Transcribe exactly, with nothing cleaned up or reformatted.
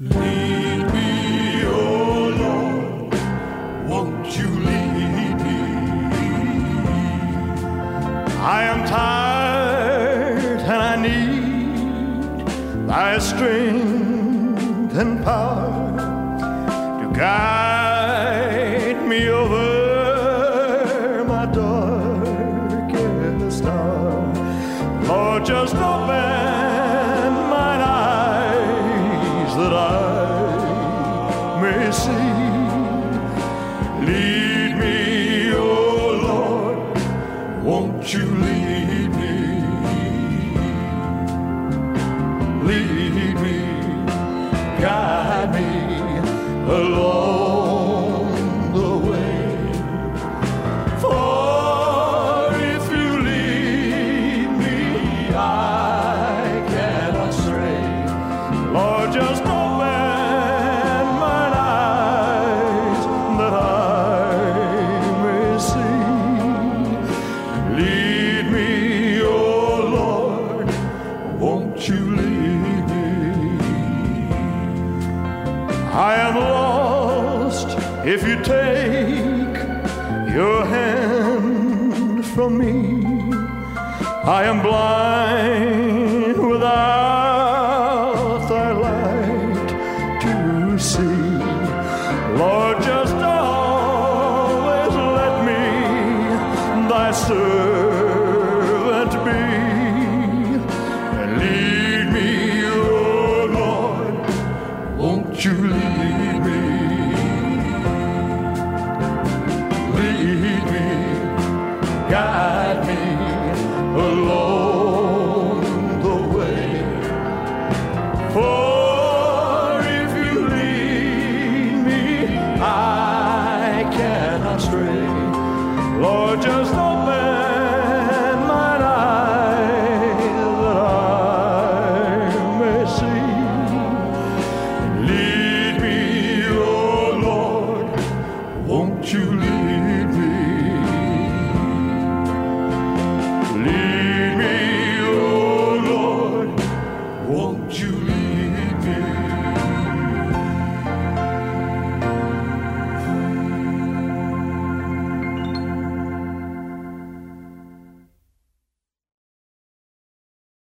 Lead me, oh Lord, won't you lead me? I am tired and I need thy strength and power to guide me over my darkest hour. Lord, just open mine eyes that I may see. Lead me, oh Lord, won't you lead me? Lead me, guide me along the way. For if you lead me, I cannot stray. Lord, just open mine eyes that I may see. Lead me, oh Lord, won't you lead me? I am lost if you take your hand from me. I am blind without thy light to see. Lord, just always let me thy servant be. And lead me, oh Lord, won't you lead me?